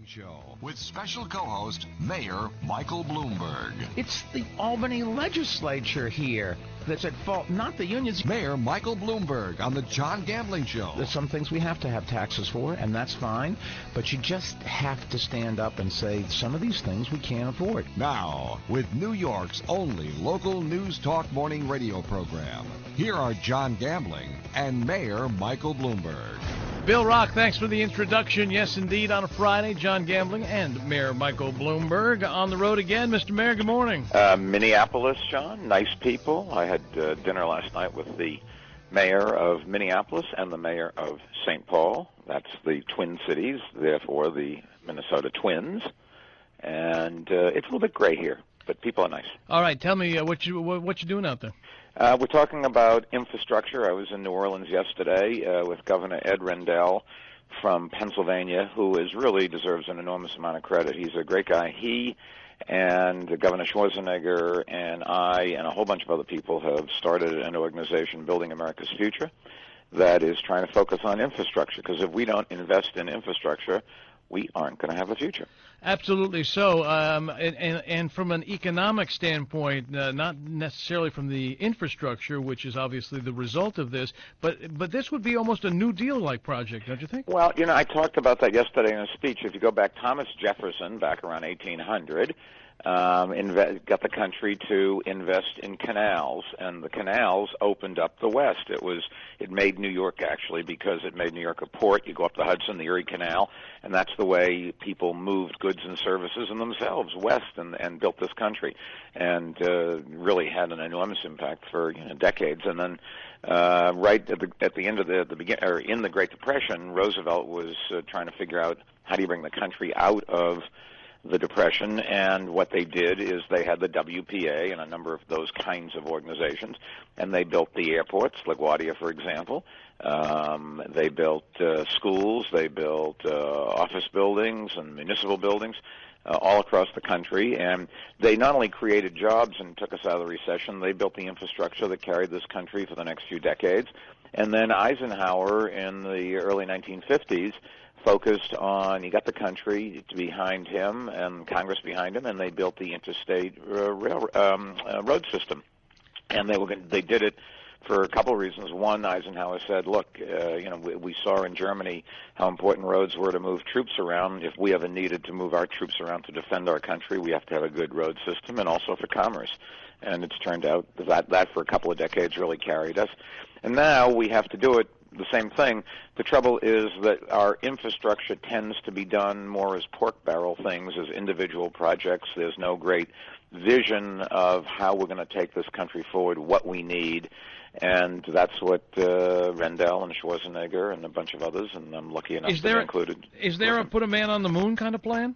Show with special co-host Mayor Michael Bloomberg. It's the Albany legislature here that's at fault, not the unions. Mayor Michael Bloomberg on the John Gambling Show. There's some things we have to have taxes for, and that's fine, but you just have to stand up and say some of these things we can't afford. Now, with New York's only local news talk morning radio program, here are John Gambling and Mayor Michael Bloomberg. Bill Rock, thanks for the introduction. Yes, indeed, on a Friday, John Gambling and Mayor Michael Bloomberg on the road again. Mr. Mayor, good morning. Minneapolis, John, nice people. I had dinner last night with the mayor of Minneapolis and the mayor of St. Paul. That's the Twin Cities, therefore the Minnesota Twins. And it's a little bit gray here, but people are nice. All right, tell me what you doing out there. We're talking about infrastructure. I was in New Orleans yesterday with Governor Ed Rendell from Pennsylvania, who really deserves an enormous amount of credit. He's a great guy. He and Governor Schwarzenegger and I and a whole bunch of other people have started an organization, Building America's Future, that is trying to focus on infrastructure, because if we don't invest in infrastructure, we aren't going to have a future. Absolutely so. And from an economic standpoint, not necessarily from the infrastructure, which is obviously the result of this, but this would be almost a New Deal-like project, don't you think? Well, I talked about that yesterday in a speech. If you go back, Thomas Jefferson, back around 1800, got the country to invest in canals, and the canals opened up the West. It made New York, actually, because it made New York a port. You go up the Hudson, the Erie Canal, and that's the way people moved goods and services and themselves west and built this country, and really had an enormous impact for decades. And then right at the end of in the Great Depression, Roosevelt was trying to figure out how do you bring the country out of the Depression, and what they did is they had the WPA and a number of those kinds of organizations, and they built the airports, LaGuardia, for example. They built schools, they built office buildings and municipal buildings all across the country, and they not only created jobs and took us out of the recession, they built the infrastructure that carried this country for the next few decades. And then Eisenhower in the early 1950s focused on, he got the country behind him and Congress behind him, and they built the interstate road system. And they did it for a couple of reasons. One, Eisenhower said, look, we saw in Germany how important roads were to move troops around. If we ever needed to move our troops around to defend our country, we have to have a good road system, and also for commerce. And it's turned out that for a couple of decades really carried us. And now we have to do it the same thing. The trouble is that our infrastructure tends to be done more as pork barrel things, as individual projects. There's no great vision of how we're going to take this country forward, what we need, and that's what Rendell and Schwarzenegger and a bunch of others, and I'm lucky enough to be included. Is there a put a man on the moon kind of plan?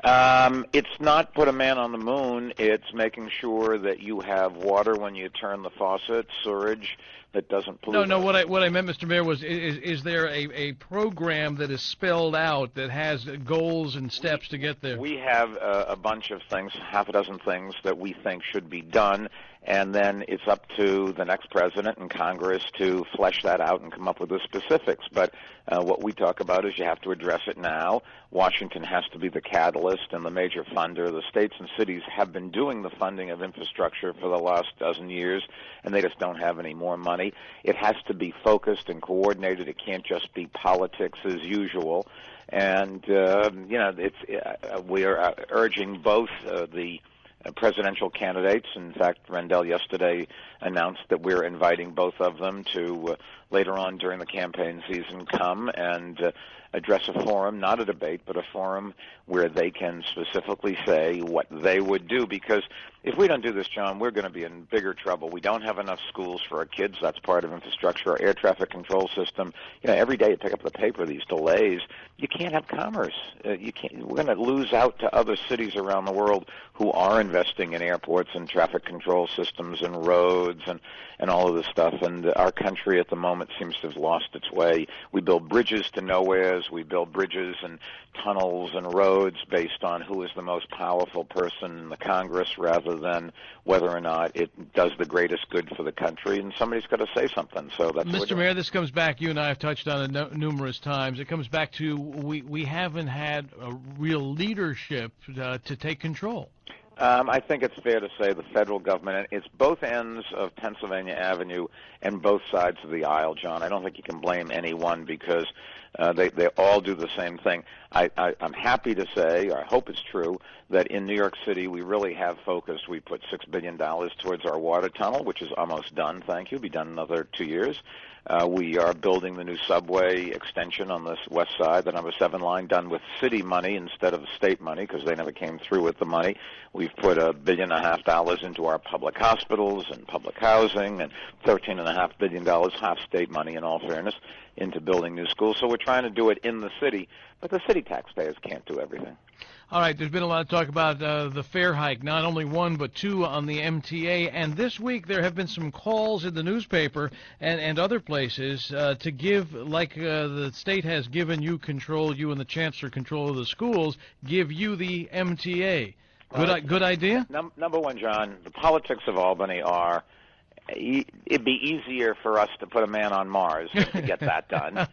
It's not put a man on the moon. It's making sure that you have water when you turn the faucet, sewerage that doesn't pollute. No. What I meant, Mr. Mayor, was is there a program that is spelled out that has goals and steps to get there? We have a bunch of things, half a dozen things that we think should be done, and then it's up to the next president and Congress to flesh that out and come up with the specifics. But what we talk about is you have to address it now. Washington has to be the catalyst and the major funder. The states and cities have been doing the funding of infrastructure for the last dozen years, and they just don't have any more money. It has to be focused and coordinated. It can't just be politics as usual. And, we are urging both the presidential candidates. In fact, Rendell yesterday announced that we're inviting both of them to later on during the campaign season come and address a forum, not a debate, but a forum where they can specifically say what they would do. Because if we don't do this, John, we're going to be in bigger trouble. We don't have enough schools for our kids. That's part of infrastructure. Our air traffic control system. Every day you pick up the paper, these delays. You can't have commerce. We're going to lose out to other cities around the world who are investing in airports and traffic control systems and roads and all of this stuff. And our country at the moment seems to have lost its way. We build bridges to nowheres. years. We build bridges and tunnels and roads based on who is the most powerful person in the Congress rather than whether or not it does the greatest good for the country, and somebody's got to say something. So that's Mr. Mayor, this comes back, you and I have touched on it numerous times. It comes back to we haven't had a real leadership to take control. I think it's fair to say the federal government, and it's both ends of Pennsylvania Avenue and both sides of the aisle, John. I don't think you can blame any one because they all do the same thing. I'm happy to say, or I hope it's true, that in New York City we really have focused. We put $6 billion towards our water tunnel, which is almost done, thank you. Be done in another 2 years. We are building the new subway extension on the west side, the number 7 line, done with city money instead of state money because they never came through with the money. We've put $1.5 billion into our public hospitals and public housing, and $13.5 billion, half state money in all fairness, into building new schools. So we're trying to do it in the city, but the city taxpayers can't do everything. All right, there's been a lot of talk about the fare hike, not only one but two on the MTA, and this week there have been some calls in the newspaper and other places to give, like the state has given you control, you and the chancellor control of the schools, give you the MTA. Good idea? Number one, John, the politics of Albany are, it'd be easier for us to put a man on Mars to get that done.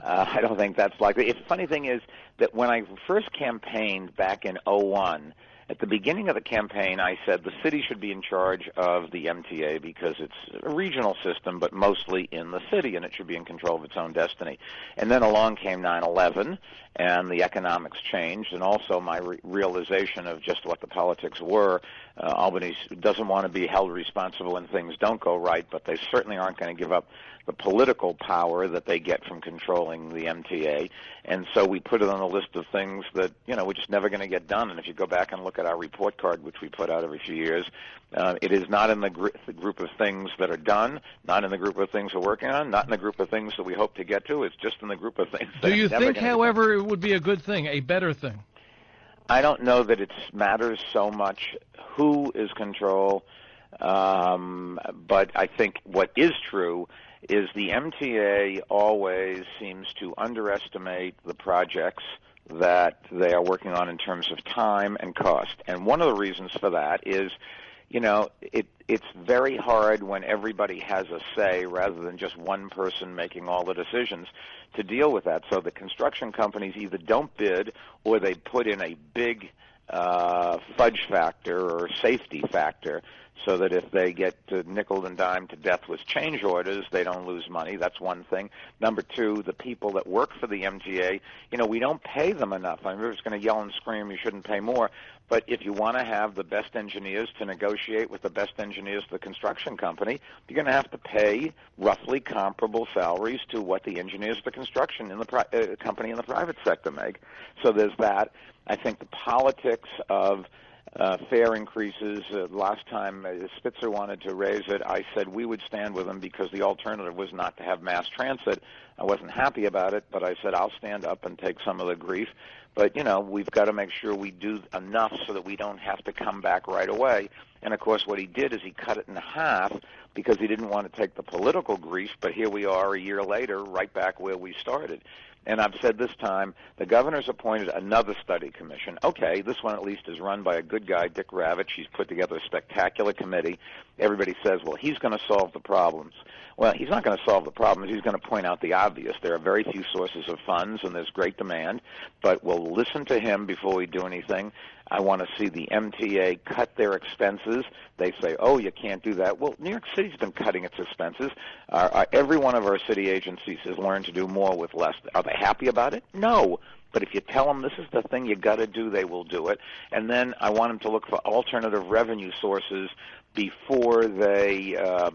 I don't think that's likely. The funny thing is that when I first campaigned back in 2001, at the beginning of the campaign, I said the city should be in charge of the MTA because it's a regional system, but mostly in the city, and it should be in control of its own destiny. And then along came 9/11, and the economics changed, and also my realization of just what the politics were. Albany doesn't want to be held responsible when things don't go right, but they certainly aren't going to give up the political power that they get from controlling the MTA. And so we put it on a list of things that, we're just never going to get done. And if you go back and look at our report card, which we put out every few years, it is not in the group of things that are done, not in the group of things we're working on, not in the group of things that we hope to get to. It's just in the group of things that Do you think, however, it would be a good thing, a better thing? I don't know that it matters so much who is control, but I think what is true is the MTA always seems to underestimate the projects that they are working on in terms of time and cost. And one of the reasons for that is, it's very hard when everybody has a say rather than just one person making all the decisions to deal with that. So the construction companies either don't bid or they put in a big fudge factor or safety factor so that if they get nickel and dime to death with change orders, they don't lose money. That's one thing. Number two, the people that work for the MTA, we don't pay them enough. I'm just going to yell and scream, you shouldn't pay more. But if you want to have the best engineers to negotiate with the best engineers of the construction company, you're going to have to pay roughly comparable salaries to what the engineers of the construction in the company in the private sector make. So there's that. I think the politics of fare increases. Last time Spitzer wanted to raise it, I said we would stand with him because the alternative was not to have mass transit. I wasn't happy about it, but I said I'll stand up and take some of the grief. But, we've got to make sure we do enough so that we don't have to come back right away. And, of course, what he did is he cut it in half because he didn't want to take the political grief, but here we are a year later right back where we started. And I've said this time, the governor's appointed another study commission. Okay, this one at least is run by a good guy, Dick Ravitch. He's put together a spectacular committee. Everybody says, well, he's going to solve the problems. Well, he's not going to solve the problems. He's going to point out the obvious. There are very few sources of funds, and there's great demand. But we'll listen to him before we do anything. I want to see the MTA cut their expenses. They say, oh, you can't do that. Well, New York City's been cutting its expenses. Every one of our city agencies has learned to do more with less. Are they happy about it? No. But if you tell them this is the thing you got to do, they will do it. And then I want them to look for alternative revenue sources before they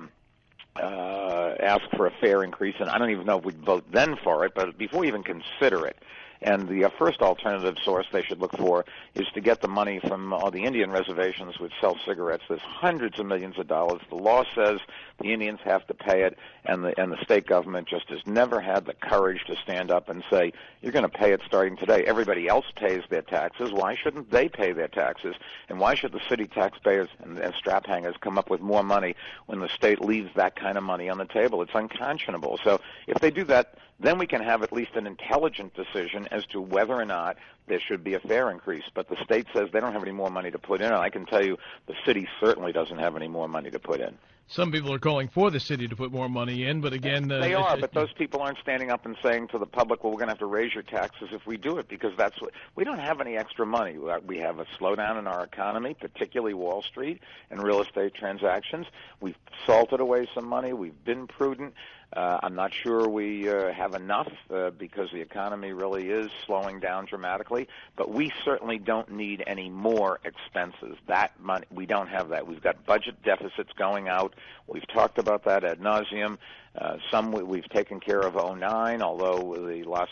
ask for a fare increase. And I don't even know if we'd vote then for it, but before we even consider it. And the first alternative source they should look for is to get the money from all the Indian reservations which sell cigarettes. There's hundreds of millions of dollars. The law says the Indians have to pay it, and the state government just has never had the courage to stand up and say, you're going to pay it starting today. Everybody else pays their taxes. Why shouldn't they pay their taxes? And why should the city taxpayers and strap hangers come up with more money when the state leaves that kind of money on the table? It's unconscionable. So if they do that, then we can have at least an intelligent decision as to whether or not there should be a fare increase. But the state says they don't have any more money to put in, and I can tell you the city certainly doesn't have any more money to put in. Some people are calling for the city to put more money in, but again... they are, but those people aren't standing up and saying to the public, well, we're going to have to raise your taxes if we do it, because that's what... We don't have any extra money. We have a slowdown in our economy, particularly Wall Street and real estate transactions. We've salted away some money. We've been prudent. I'm not sure we have enough because the economy really is slowing down dramatically, but we certainly don't need any more expenses. That money, we don't have that. We've got budget deficits going out. We've talked about that ad nauseum. Some we've taken care of 2009, although the last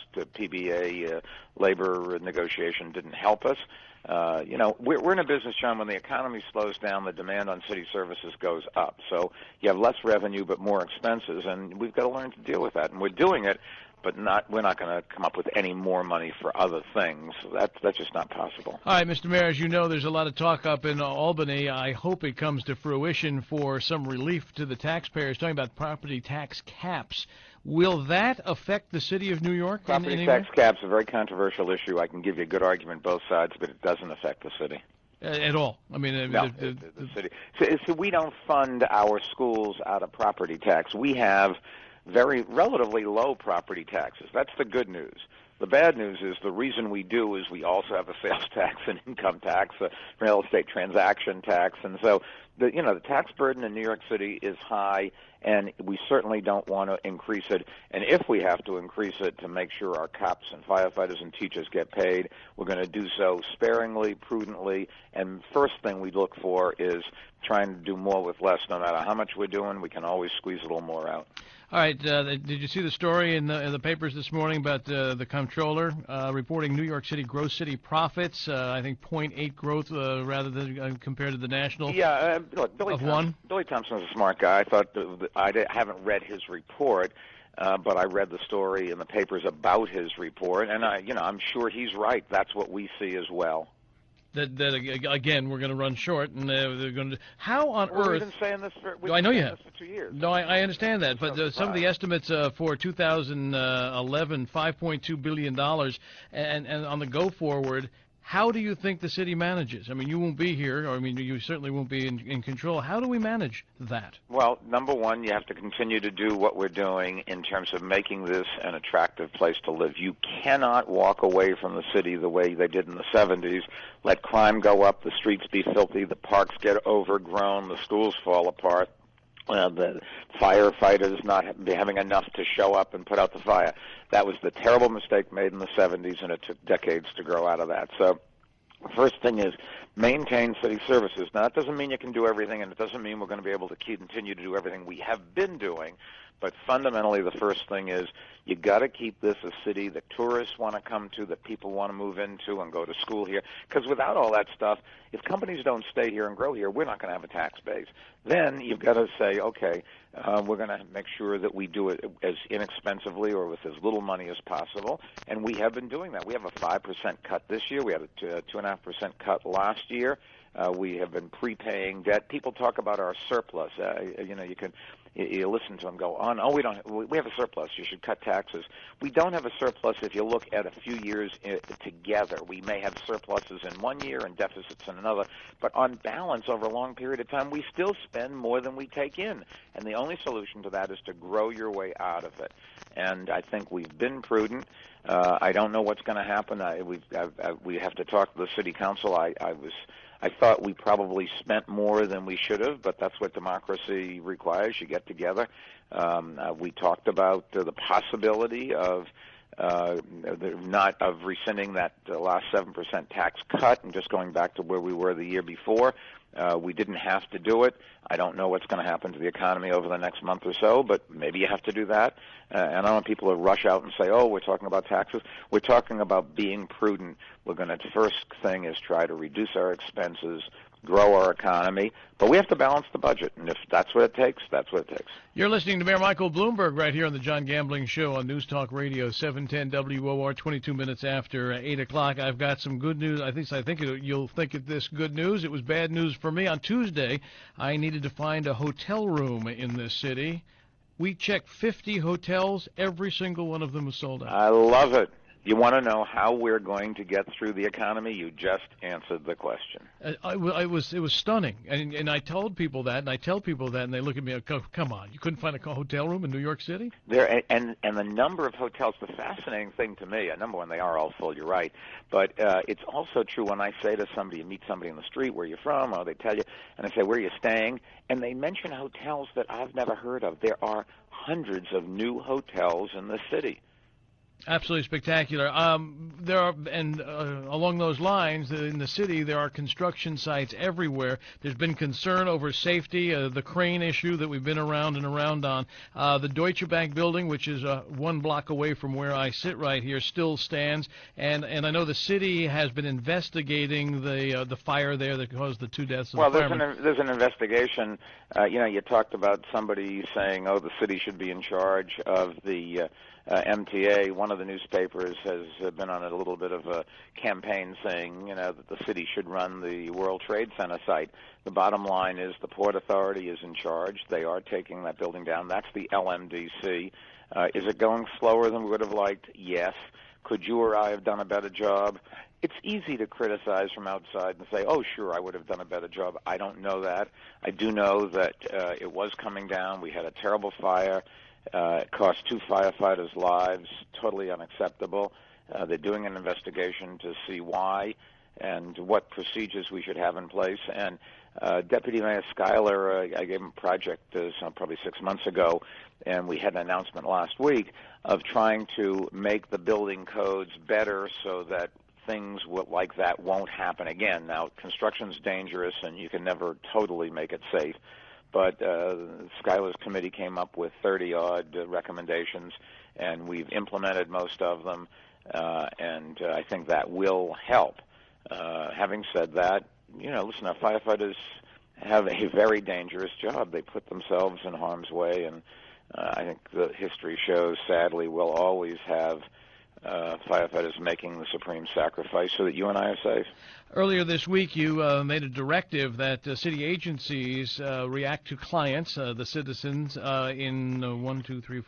PBA labor negotiation didn't help us. We're in a business, John, when the economy slows down, the demand on city services goes up. So you have less revenue but more expenses, and we've got to learn to deal with that. And we're doing it, but we're not going to come up with any more money for other things. That's just not possible. All right, Mr. Mayor, as you know, there's a lot of talk up in Albany. I hope it comes to fruition for some relief to the taxpayers, talking about property tax caps. Will that affect the city of New York? Property tax caps is a very controversial issue. I can give you a good argument both sides, but it doesn't affect the city. At all? I mean, no, the city. So we don't fund our schools out of property tax. We have relatively low property taxes. That's the good news. The bad news is the reason we do is we also have a sales tax and income tax, a real estate transaction tax, and so the tax burden in New York City is high, and we certainly don't want to increase it. And if we have to increase it to make sure our cops and firefighters and teachers get paid, we're going to do so sparingly, prudently, and first thing we look for is trying to do more with less. No matter how much we're doing, we can always squeeze a little more out. All right. Did you see the story in the papers this morning about the comptroller reporting New York City gross city profits? I think 0.8 growth rather than compared to the national. Yeah, look, Billy Thompson's a smart guy. I thought I haven't read his report, but I read the story in the papers about his report, and I'm sure he's right. That's what we see as well. That again, we're going to run short, and they're going to. How on earth? We've been saying this for. I know you have. This for 2 years. No, I understand that, but some of the estimates for 2011, $5.2 billion, and on the go forward. How do you think the city manages? I mean, you won't be here, or I mean, you certainly won't be in control. How do we manage that? Well, number one, you have to continue to do what we're doing in terms of making this an attractive place to live. You cannot walk away from the city the way they did in the 70s, let crime go up, the streets be filthy, the parks get overgrown, the schools fall apart. The firefighters not having enough to show up and put out the fire. That was the terrible mistake made in the 70s, and it took decades to grow out of that. So the first thing is maintain city services. Now, that doesn't mean you can do everything, and it doesn't mean we're going to be able to continue to do everything we have been doing. But fundamentally, the first thing is you got to keep this a city that tourists want to come to, that people want to move into and go to school here. Because without all that stuff, if companies don't stay here and grow here, we're not going to have a tax base. Then you've got to say, okay, we're going to make sure that we do it as inexpensively or with as little money as possible. And we have been doing that. We have a 5% cut this year. We had a 2.5% cut last year. We have been prepaying debt. People talk about our surplus. You listen to them go on. Oh, we have a surplus. You should cut taxes. We don't have a surplus if you look at a few years together. We may have surpluses in one year and deficits in another, but on balance over a long period of time, we still spend more than we take in. And the only solution to that is to grow your way out of it. And I think we've been prudent. I don't know what's going to happen. We have to talk to the city council. I thought we probably spent more than we should have, but that's what democracy requires. You get together. We talked about the possibility of rescinding that last 7% tax cut and just going back to where we were the year before. We didn't have to do it. I don't know what's going to happen to the economy over the next month or so, but maybe you have to do that. And I don't want people to rush out and say, oh, we're talking about taxes. We're talking about being prudent. We're going to, the first thing is try to reduce our expenses, grow our economy, but we have to balance the budget, and if that's what it takes, that's what it takes. You're listening to Mayor Michael Bloomberg right here on the John Gambling Show on News Talk Radio, 710 WOR, 22 minutes after 8 o'clock. I've got some good news. I think you'll think of this good news. It was bad news for me. On Tuesday, I needed to find a hotel room in this city. We checked 50 hotels. Every single one of them was sold out. I love it. You want to know how we're going to get through the economy? You just answered the question. It was stunning, and I told people that, and I tell people that, and they look at me like, come on, you couldn't find a hotel room in New York City? There and the number of hotels. The fascinating thing to me, number one, they are all full. You're right, but it's also true when I say to somebody, you meet somebody in the street, where you're from, or they tell you, and I say, where are you staying? And they mention hotels that I've never heard of. There are hundreds of new hotels in the city. Absolutely spectacular. There are, and along those lines, in the city, there are construction sites everywhere. There's been concern over safety, the crane issue that we've been around and around on. The Deutsche Bank building, which is 1 block away from where I sit right here, still stands. And I know the city has been investigating the fire there that caused the 2 deaths. Well, there's an investigation. You talked about somebody saying, "Oh, the city should be in charge of the." MTA, one of the newspapers, has been on a little bit of a campaign saying, that the city should run the World Trade Center site. The bottom line is the Port Authority is in charge. They are taking that building down. That's the LMDC. Is it going slower than we would have liked? Yes. Could you or I have done a better job? It's easy to criticize from outside and say, oh, sure, I would have done a better job. I don't know that. I do know that it was coming down. We had a terrible fire. It cost 2 firefighters' lives, totally unacceptable. They're doing an investigation to see why and what procedures we should have in place. And Deputy Mayor Schuyler, I gave him a project probably 6 months ago, and we had an announcement last week of trying to make the building codes better so that things like that won't happen again. Now, construction's dangerous, and you can never totally make it safe. But Schuyler's committee came up with 30-odd recommendations, and we've implemented most of them, and I think that will help. Having said that, listen, our firefighters have a very dangerous job. They put themselves in harm's way, and I think the history shows, sadly, we'll always have firefighters making the supreme sacrifice so that you and I are safe. Earlier this week, you made a directive that city agencies react to clients, the citizens, in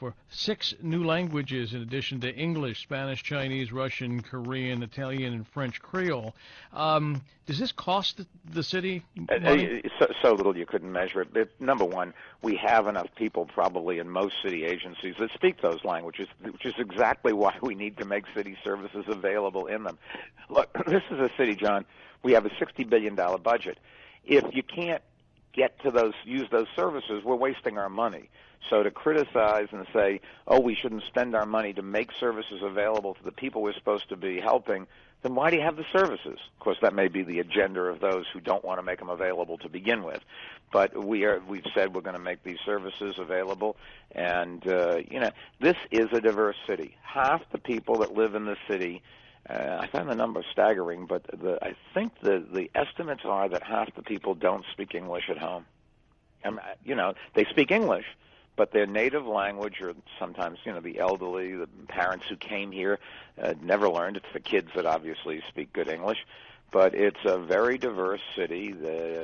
6 new languages in addition to English, Spanish, Chinese, Russian, Korean, Italian, and French Creole. Does this cost the city money? So little you couldn't measure it. But number one, we have enough people probably in most city agencies that speak those languages, which is exactly why we need to make city services available in them. Look, this is a city, John. We have a $60 billion budget. If you can't get to use those services, we're wasting our money. So to criticize and say, oh, we shouldn't spend our money to make services available to the people we're supposed to be helping, then why do you have the services? Of course, that may be the agenda of those who don't want to make them available to begin with. But we've said we're going to make these services available. And, this is a diverse city. Half the people that live in the city, I find the number staggering, but I think the estimates are that half the people don't speak English at home. And, they speak English, but their native language, or sometimes, the elderly, the parents who came here, never learned. It's the kids that obviously speak good English. But it's a very diverse city.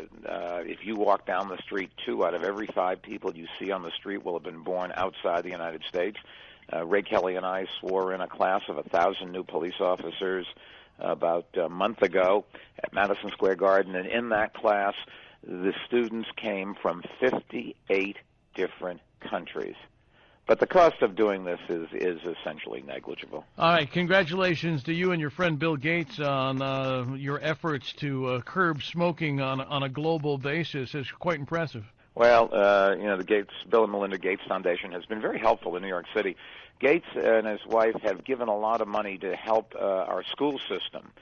If you walk down the street, 2 out of every 5 people you see on the street will have been born outside the United States. Ray Kelly and I swore in a class of 1,000 new police officers about a month ago at Madison Square Garden, and in that class, the students came from 58 different countries. But the cost of doing this is essentially negligible. All right. Congratulations to you and your friend Bill Gates on your efforts to curb smoking on a global basis. It's quite impressive. Well, the Bill and Melinda Gates Foundation has been very helpful in New York City. Gates and his wife have given a lot of money to help our school system.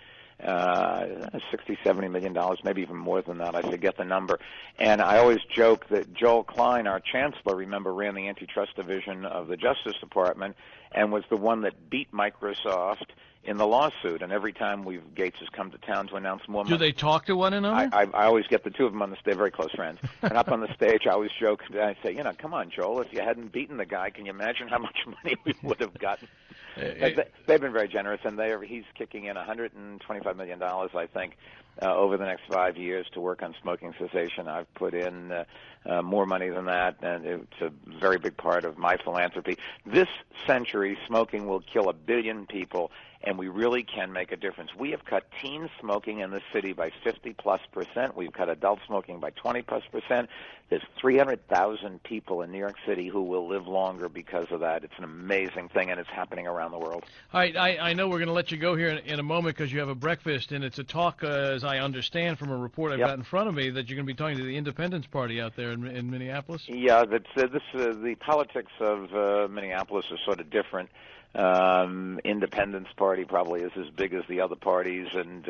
$60-70 million, maybe even more than that. I forget the number. And I always joke that Joel Klein, our chancellor, remember, ran the antitrust division of the Justice Department and was the one that beat Microsoft in the lawsuit. And every time Gates has come to town to announce more money. Do they talk to one another? I always get the 2 of them on the stage, very close friends. And up on the stage, I always joke, and I say, come on, Joel, if you hadn't beaten the guy, can you imagine how much money we would have gotten? They've been very generous, and he's kicking in $125 million, I think, over the next 5 years to work on smoking cessation. I've put in more money than that, and it's a very big part of my philanthropy. This century, smoking will kill 1 billion people, and we really can make a difference. We have cut teen smoking in the city by 50+%. We've cut adult smoking by 20+%. There's 300,000 people in New York City who will live longer because of that. It's an amazing thing, and it's happening around the world. All right, I know we're going to let you go here in a moment because you have a breakfast, and it's a talk, as I understand from a report I've got in front of me, that you're going to be talking to the Independence Party out there in Minneapolis. Yeah, the politics of Minneapolis is sort of different. Independence Party probably is as big as the other parties, and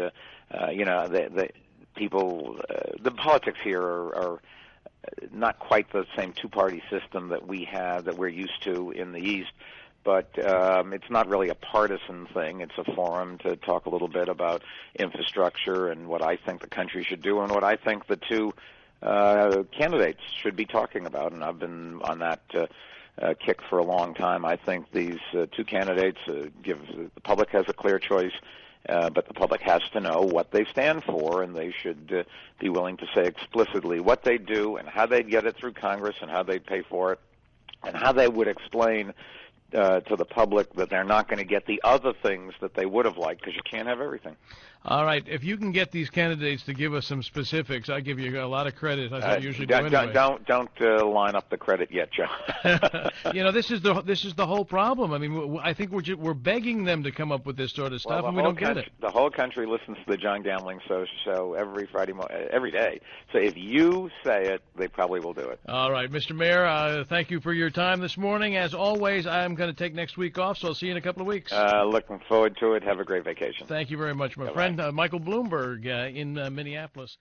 the people, the politics here are not quite the same two-party system that we have, that we're used to in the East. But it's not really a partisan thing. It's a forum to talk a little bit about infrastructure and what I think the country should do and what I think the two candidates should be talking about. And I've been on that kick for a long time. I think these two candidates give the public has a clear choice, but the public has to know what they stand for, and they should be willing to say explicitly what they do and how they'd get it through Congress and how they'd pay for it and how they would explain to the public that they're not going to get the other things that they would have liked, because you can't have everything. All right. If you can get these candidates to give us some specifics, I give you a lot of credit. I usually do anyway. Don't line up the credit yet, John. This is the whole problem. I mean, I think we're begging them to come up with this sort of stuff, and we don't get it. The whole country listens to the John Gambling show every day. So if you say it, they probably will do it. All right, Mr. Mayor, thank you for your time this morning. As always, I'm going to take next week off, so I'll see you in a couple of weeks. Looking forward to it. Have a great vacation. Thank you very much, my friend. Michael Bloomberg in Minneapolis.